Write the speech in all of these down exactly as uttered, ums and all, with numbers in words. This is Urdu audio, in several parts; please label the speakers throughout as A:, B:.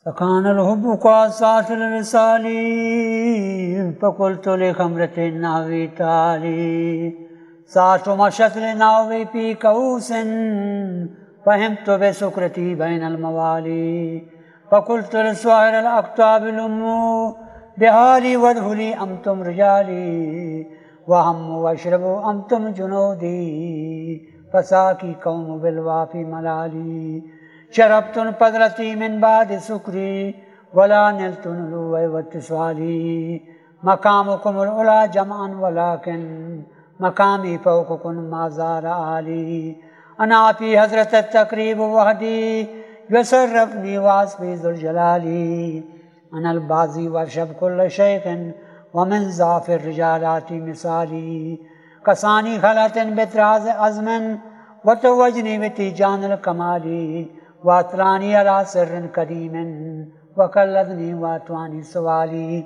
A: فكان الحب قاصات الوصال فقلت لخمرة الناوي تالي ساعة مشت لناوي في كؤوس فهمت بسكرتي بين الموالي فقلت للسائر الأقطاب الأم بحالي وادخلي أنتم رجالي وهم واشربوا أنتم جنودي فساكي قوم بالوافي ملالي شربت الفضلة من بعد سكري ولا نلت نلوي واتصالي مقامكم الأولى جمعا ولكن مقامي فوقكم ما زار آلي أنا في حضرة التقريب وحدي يسرفني واسبي ذو الجلال أنا البازي وارشب كل شيء ومن ضعف الرجالات مثالي كساني خلة بتراز عزم وتوجني بتيجان الكمال واتراني على سر قديم وكلذني واتواني سوالي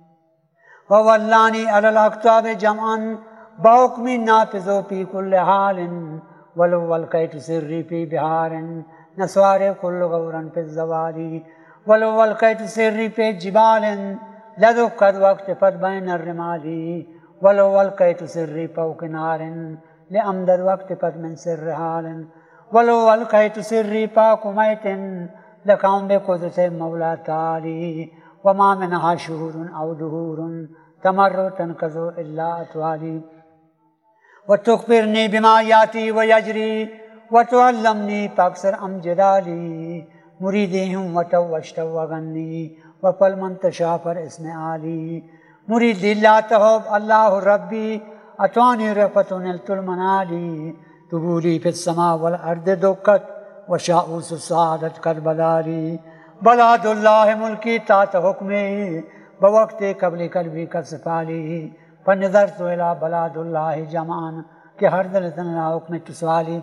A: وولاني على الأكتاب جمعا بحكم نافذ في كل حال ولو القيت سري في بحار نسوار كل غورا في الزوال ولو القيت سري في جبال لذكت واقتفت بين الرمال ولو القيت سري فوق نار لأمدد واقتفت من سر حال ولو القيت سري فوق ميت لقام بقدرة مولى تعالي وما منها شهور أو دهور تمر تنقذ إلا أطوالي وتخبرني بما يأتي ويجري وتعلمني فأكثر أم جدالي مريدهم وتوشت وغني وفل من تشافر اسم آلي مريد لا تهب الله ربي أتواني رفة نلت المنالي تقولي في السماء والأرض دكت وشاؤوس السعادة كربلالي بلاد الله ملكي تحت حكمي بوقت قبل قلبي كسفالي فنظرت إلى بلاد الله جمعا كهردلة لا حكم تسوالي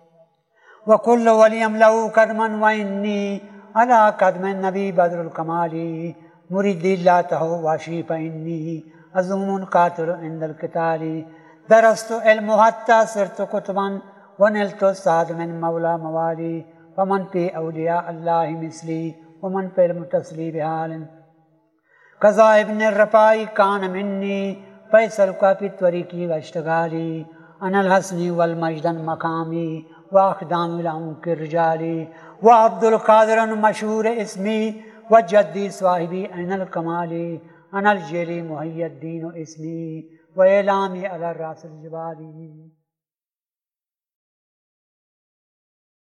A: وكل ولي له قدما وإني على قدم النبي بدر الكمال مريد لا تهو واشي فإني أزوم قاتل عند القتال درست علم حتى صرت كتبا ونلت السعد من مولى موالي ومن في أولياء الله مثلي ومن في المتسلي بحال كذا ابن الرفاعي كان مني فيصل في طريقي واشتغالي أنا الحسن والمجد مقامي وأقدام العمق رجالي وعبد القادر مشهور اسمي وجدي صاحبي أين الكمال أنا الجلي محي الدين اسمي وإعلامي على الرأس الجبالي